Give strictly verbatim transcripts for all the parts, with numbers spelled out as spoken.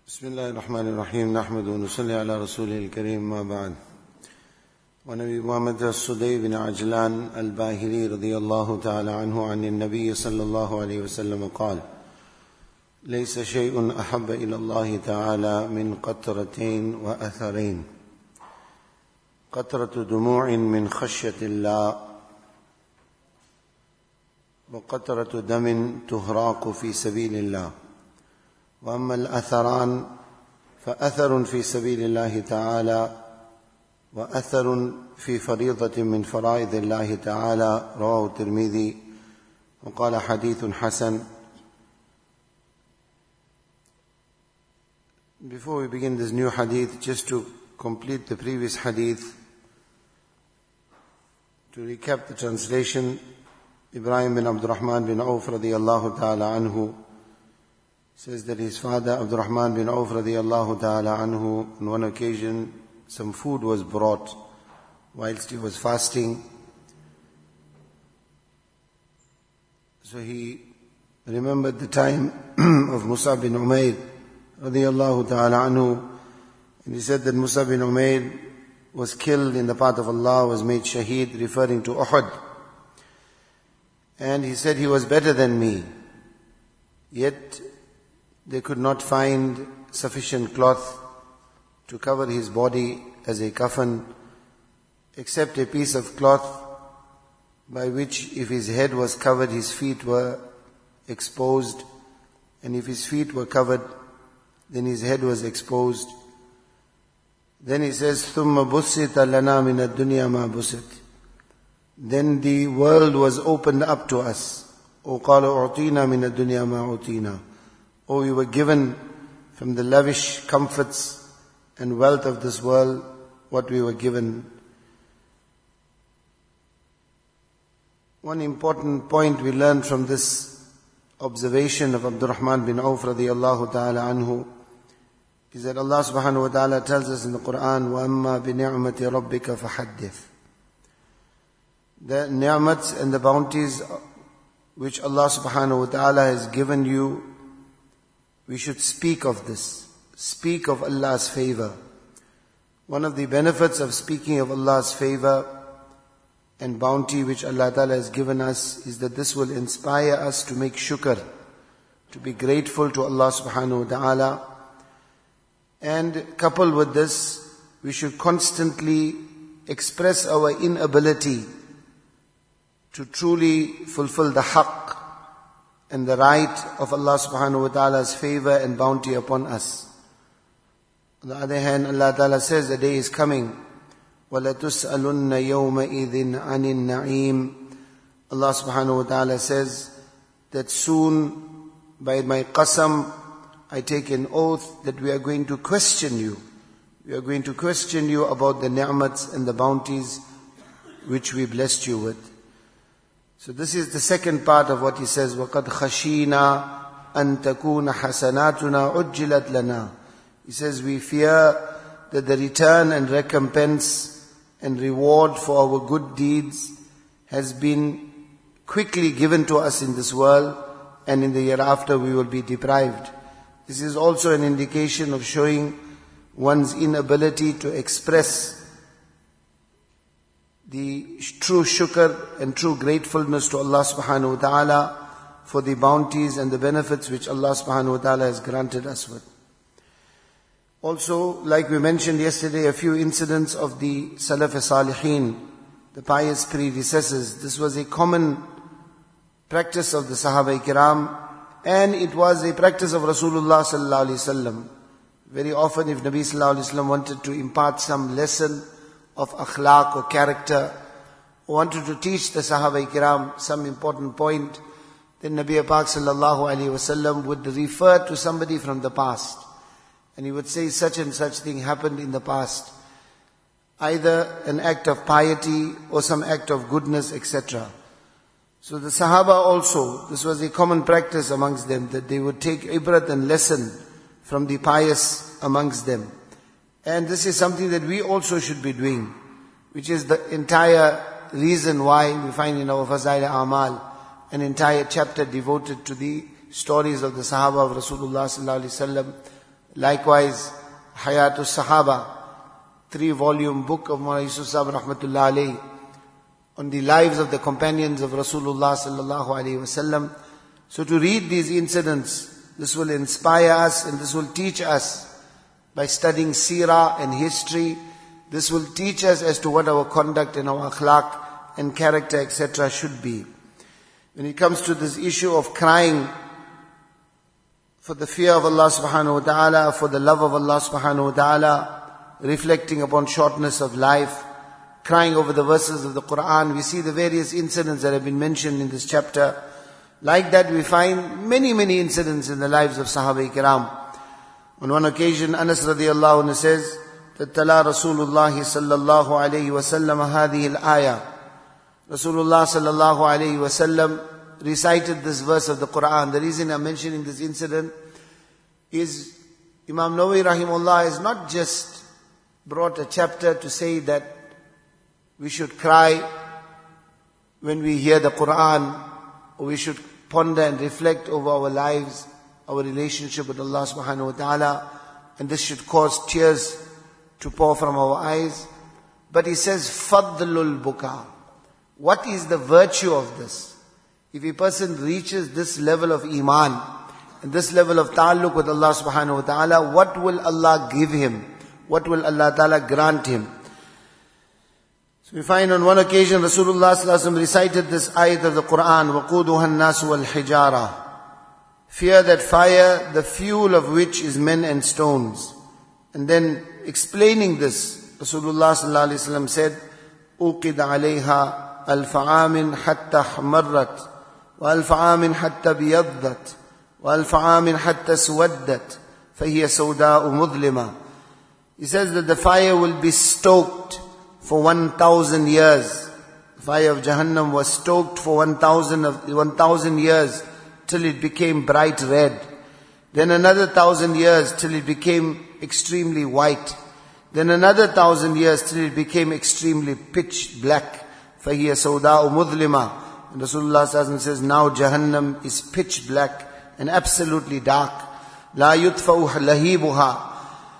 بسم الله الرحمن الرحيم نحمد ونصلي على رسوله الكريم ما بعد ونبي محمد الصدي بن عجلان الباهلي رضي الله تعالى عنه عن النبي صلى الله عليه وسلم قال ليس شيء أحب إلى الله تعالى من قطرتين وأثرين قطرة دموع من خشية الله وقطرة دم تهراق في سبيل الله وأما الأثران فأثر في سبيل الله تعالى وأثر في فريضة من فرائض الله تعالى رواه الترمذي وقال حديث حسن. Before we begin this new hadith, just to complete the previous hadith, to recap the translation, Ibrahim bin Abdurrahman bin Auf radiyallahu ta'ala anhu says that his father Abdurrahman bin Auf radiyallahu ta'ala anhu, on one occasion some food was brought whilst he was fasting. So he remembered the time of Mus'ab bin Umair radiyallahu ta'ala anhu, and he said that Mus'ab bin Umair was killed in the path of Allah, was made shaheed, referring to Uhud. And he said he was better than me, yet they could not find sufficient cloth to cover his body as a kafan, except a piece of cloth by which if his head was covered, his feet were exposed, and if his feet were covered, then his head was exposed. Then he says, ثُمَّ بُسِّتَ لَنَا مِنَ الدُّنْيَا مَا بُسِّتْ. Then the world was opened up to us. O قَالَ أُعْطِينَا مِنَ الدُّنْيَا مَا أُعْطِينَا. Oh, we were given from the lavish comforts and wealth of this world what we were given. One important point we learned from this observation of Abdurrahman bin Auf radiyallahu ta'ala anhu is that Allah subhanahu wa ta'ala tells us in the Quran, وَأَمَّا بِنِعْمَةِ رَبِّكَ فَحَدِّثْ. The ni'mats and the bounties which Allah subhanahu wa ta'ala has given you, we should speak of this. Speak of Allah's favor. One of the benefits of speaking of Allah's favor and bounty which Allah Ta'ala has given us is that this will inspire us to make shukr, to be grateful to Allah subhanahu wa ta'ala. And coupled with this, we should constantly express our inability to truly fulfill the haqq and the right of Allah subhanahu wa ta'ala's favor and bounty upon us. On the other hand, Allah Ta'ala says the day is coming, وَلَتُسْأَلُنَّ يَوْمَئِذٍ عَنِ النَّعِيمِ. Allah subhanahu wa ta'ala says that soon, by my qasam, I take an oath that we are going to question you. We are going to question you about the ni'mats and the bounties which we blessed you with. So this is the second part of what he says, وَقَدْ خَشِينَا أَن تَكُونَ حَسَنَاتُنَا عُجِّلَتْ لَنَا. He says, we fear that the return and recompense and reward for our good deeds has been quickly given to us in this world, and in the year after we will be deprived. This is also an indication of showing one's inability to express the true shukr and true gratefulness to Allah subhanahu wa ta'ala for the bounties and the benefits which Allah subhanahu wa ta'ala has granted us with. Also, like we mentioned yesterday, a few incidents of the Salaf Salihin, the pious predecessors. This was a common practice of the Sahaba Kiram, and it was a practice of Rasulullah sallallahu alaihi wasallam. Very often, if Nabi sallallahu alaihi wasallam wanted to impart some lesson of akhlaq or character, or wanted to teach the Sahaba Kiram some important point, then Nabi Pak sallallahu alaihi wasallam would refer to somebody from the past. And he would say such and such thing happened in the past. Either an act of piety or some act of goodness, et cetera. So the Sahaba also, this was a common practice amongst them, that they would take ibrat and lesson from the pious amongst them. And this is something that we also should be doing, which is the entire reason why we find in our Fazail A'mal an entire chapter devoted to the stories of the Sahaba of Rasulullah sallallahu alaihi wasallam, Likewise, Hayatus Sahaba, three-volume book of Maulana Yusuf Sahib Rahmatullah Alayhi, on the lives of the companions of Rasulullah Sallallahu Alaihi Wasallam. So to read these incidents, this will inspire us and this will teach us. By studying seerah and history, this will teach us as to what our conduct and our akhlaq and character, et cetera should be. When it comes to this issue of crying for the fear of Allah subhanahu wa ta'ala, for the love of Allah subhanahu wa ta'ala, reflecting upon shortness of life, crying over the verses of the Quran, we see the various incidents that have been mentioned in this chapter. Like that we find many, many incidents in the lives of Sahaba-i-Kiram. On one occasion, Anas radiallahu anhu says that Tala Rasulullah sallallahu alayhi wa sallam hadhihi al-ayah. Rasulullah sallallahu alayhi wa sallam recited this verse of the Quran. The reason I'm mentioning this incident is Imam Nawawi rahimahullah has not just brought a chapter to say that we should cry when we hear the Quran, or we should ponder and reflect over our lives, our relationship with Allah subhanahu wa ta'ala, and this should cause tears to pour from our eyes. But he says, Fadlul buka. What is the virtue of this? If a person reaches this level of iman, and this level of ta'alluq with Allah subhanahu wa ta'ala, what will Allah give him? What will Allah ta'ala grant him? So we find on one occasion Rasulullah sallallahu alaihi wasallam recited this ayat of the Quran, وَقُودُهَا النَّاسُ وَالْحِجَارَةِ. Fear that fire, the fuel of which is men and stones. And then explaining this, Rasulullah sallallahu alaihi wasallam said, أُوقِدَ عَلَيْهَا أَلْفَ عَامٍ حَتَّى حْمَرَّتْ وَأَلْفَ عَامٍ حَتَّى بِيَضَّتْ وَأَلْفَ عَامٍ حَتَّى سُوَدَّتْ فَهِيَ سَوْدَاءُ مُظْلِمَةٌ. He says that the fire will be stoked for one thousand years. The fire of Jahannam was stoked for one thousand of one thousand years till it became bright red. Then another thousand years till it became extremely white. Then another thousand years till it became extremely pitch black. فَهِيَ سَوْدَاءُ مُظْلِمَةٌ. And Rasulullah sallallahu alaihi wasallam says, now Jahannam is pitch black and absolutely dark. لَا يُطْفَأُ لَهِيبُهَا.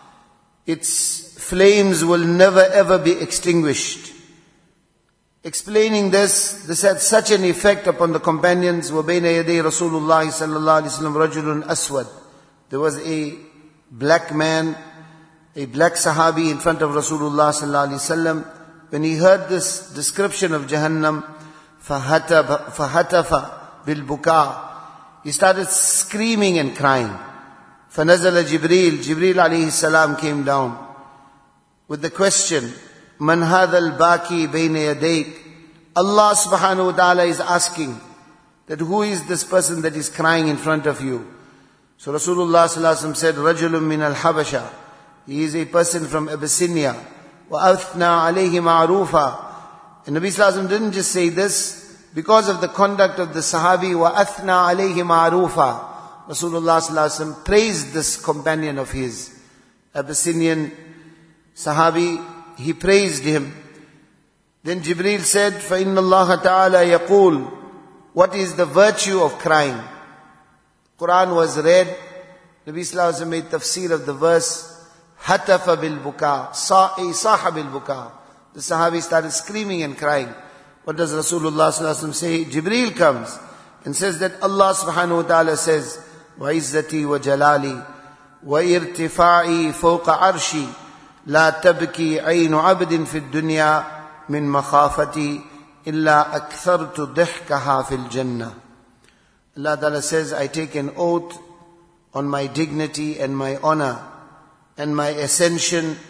Its flames will never ever be extinguished. Explaining this, this had such an effect upon the companions. وَبَيْنَ يَدَيْ رَسُولُ اللَّهِ صَلَّى اللَّهُ عَلَيْهِ وسلم رَجُلٌ أَسْوَدٌ. There was a black man, a black sahabi in front of Rasulullah sallallahu alaihi wasallam. When he heard this description of Jahannam, فَهَتَفَ بِالْبُكَاءِ. He started screaming and crying. فَنَزَلَ جِبْرِيلٌ. Jibreel alayhi salam came down with the question, Man hadha al-baki bayna yadayk. Allah subhanahu wa ta'ala is asking that who is this person that is crying in front of you? So Rasulullah sallallahu alaihi wasallam said, Rajulun min al-Habasha. He is a person from Abyssinia. Wa athna alayhi ma'rufa. And Nabi sallallahu alaihi wasallam didn't just say this because of the conduct of the Sahabi. Wa athna alayhi ma'rufa. Rasulullah sallallahu alaihi wasallam praised this companion of his, Abyssinian Sahabi. He praised him. Then Jibreel said, فَإِنَّ اللَّهَ تَعَالَى يَقُولُ. What is the virtue of crying? Quran was read. Nabi sallallahu alaihi wasallam made tafsir of the verse, هَتَفَ بِالْبُكَى. صَاحَ بِالْبُكَى. The Sahabi started screaming and crying. What does Rasulullah sallallahu alaihi wasallam say? Jibreel comes and says that Allah subhanahu wa ta'ala says, وَعِزَّتِي وَجَلَالِي وَإِرْتِفَاعِي فَوْقَ عَرْشِي لا تبكي عين عبد في الدنيا من مخافتي إلا أكثرت ضحكها في الجنة. Allah Ta'ala says, I take an oath on my dignity and my honor and my ascension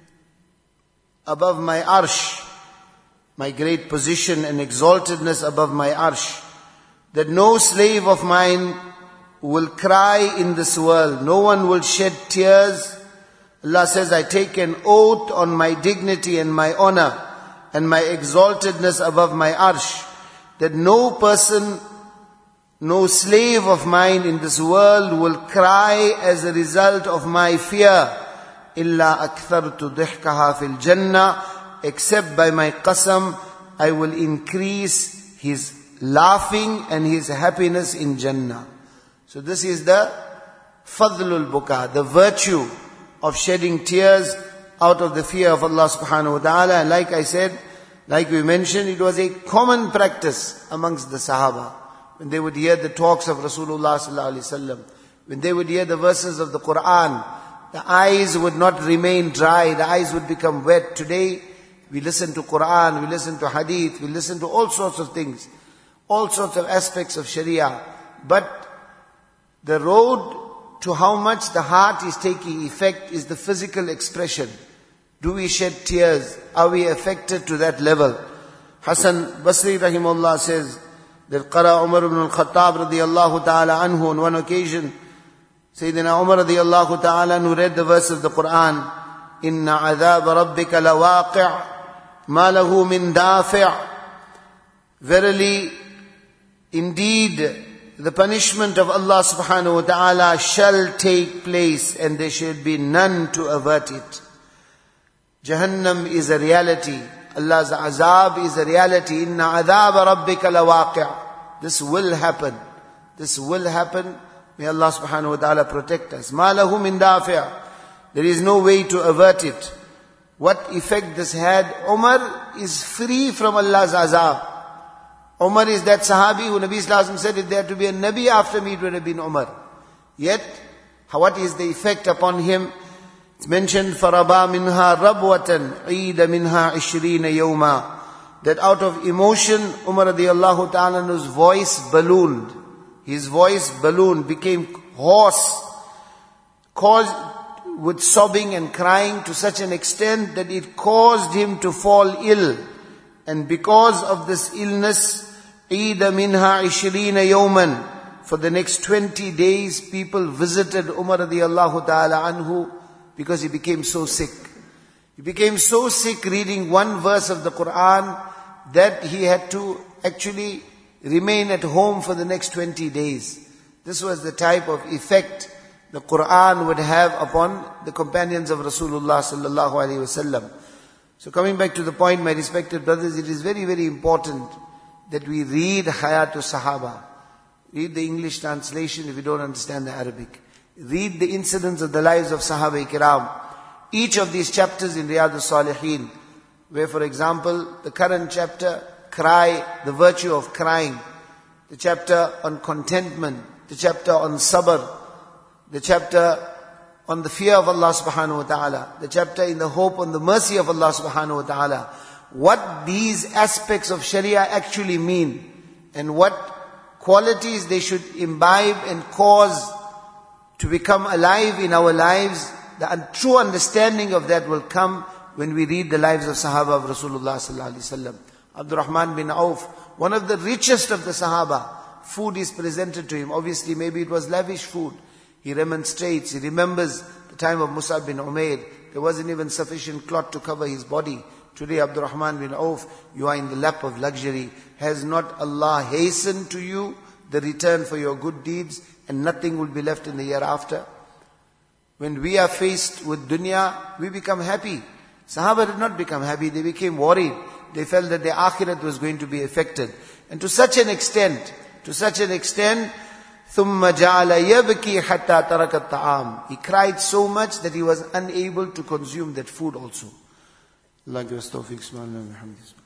above my arsh, my great position and exaltedness above my arsh, that no slave of mine will cry in this world, no one will shed tears. Allah says, I take an oath on my dignity and my honor and my exaltedness above my arsh, that no person, no slave of mine in this world will cry as a result of my fear, illa akthartu dhihkaha fil jannah, except by my qasam, I will increase his laughing and his happiness in Jannah. So this is the Fadlul buka, the virtue of shedding tears out of the fear of Allah subhanahu wa ta'ala. And like I said, like we mentioned, it was a common practice amongst the Sahaba. When they would hear the talks of Rasulullah sallallahu alaihi wasallam, when they would hear the verses of the Quran, the eyes would not remain dry, the eyes would become wet. Today, we listen to Quran, we listen to Hadith, we listen to all sorts of things, all sorts of aspects of Sharia. But the road to how much the heart is taking effect is the physical expression. Do we shed tears? Are we affected to that level? Hasan Basri rahimahullah says that Qara Umar ibn al-Khattab radiyallahu ta'ala anhu on one occasion, Sayyidina Umar radiyallahu ta'ala anhu read the verse of the Quran, Inna adhab rabbika lawaqi' ma lahu min dafi'. Verily, indeed, the punishment of Allah subhanahu wa ta'ala shall take place and there shall be none to avert it. Jahannam is a reality. Allah's azab is a reality. Inna adhab rabbika lawaqi'. This will happen. This will happen. May Allah subhanahu wa ta'ala protect us. Ma lahu min dafi'. There is no way to avert it. What effect this had? Umar is free from Allah's azab. Umar is that Sahabi who Nabi Sallallahu Alaihi Wasallam said, if there had to be a Nabi after me, it would have been Umar. Yet, what is the effect upon him? It's mentioned, فَرَبَى مِنْهَا رَبْوَةً عِيدَ مِنْهَا عِشْرِينَ يَوْمًا. That out of emotion, Umar radiallahu ta'ala's voice ballooned. His voice ballooned, became hoarse, caused with sobbing and crying to such an extent that it caused him to fall ill. And because of this illness, عِيدَ مِنْهَا عِشْرِينَ يَوْمًا. For the next twenty days, people visited Umar radiallahu ta'ala anhu because he became so sick. He became so sick reading one verse of the Quran that he had to actually remain at home for the next twenty days. This was the type of effect the Quran would have upon the companions of Rasulullah sallallahu alaihi wasallam. So coming back to the point, my respected brothers, it is very, very important that we read Hayatul Sahaba. Read the English translation if you don't understand the Arabic. Read the incidents of the lives of Sahaba Ikram. Each of these chapters in Riyadus Salihin, where for example, the current chapter, cry, the virtue of crying. The chapter on contentment. The chapter on sabr. The chapter on the fear of Allah subhanahu wa ta'ala. The chapter in the hope on the mercy of Allah subhanahu wa ta'ala. What these aspects of Sharia actually mean and what qualities they should imbibe and cause to become alive in our lives. The true understanding of that will come when we read the lives of Sahaba of Rasulullah sallallahu alaihi wasallam. Abdurrahman bin Auf, one of the richest of the Sahaba, food is presented to him. Obviously maybe it was lavish food. He remonstrates, he remembers the time of Mus'ab bin Umair. There wasn't even sufficient cloth to cover his body. Today Abdurrahman bin Auf, you are in the lap of luxury. Has not Allah hastened to you the return for your good deeds and nothing will be left in the year after? When we are faced with dunya, we become happy. Sahaba did not become happy, they became worried. They felt that their akhirat was going to be affected. And to such an extent, to such an extent, ثُمَّ جَعَلَ يَبْكِي حَتَّى تَرَكَ الطَّعَامِ. He cried so much that he was unable to consume that food also. Allah give us tawfiq. Subhanallah wa bihamdihi.